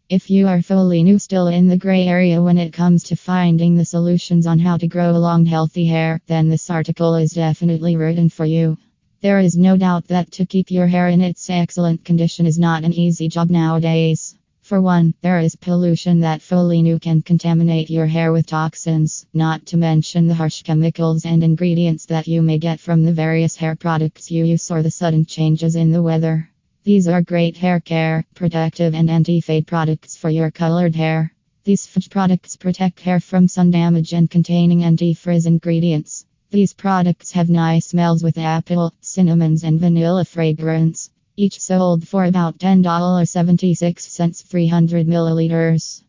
If you are fully new still in the gray area when it comes to finding the solutions on how to grow long healthy hair, then this article is definitely written for you. There is no doubt that to keep your hair in its excellent condition is not an easy job nowadays. For one, there is pollution that fully new can contaminate your hair with toxins, not to mention the harsh chemicals and ingredients that you may get from the various hair products you use or the sudden changes in the weather. These are great hair care, protective and anti-fade products for your colored hair. These products protect hair from sun damage and containing anti-frizz ingredients. These products have nice smells with apple, cinnamons and vanilla fragrance. Each sold for about $10.76 300 milliliters.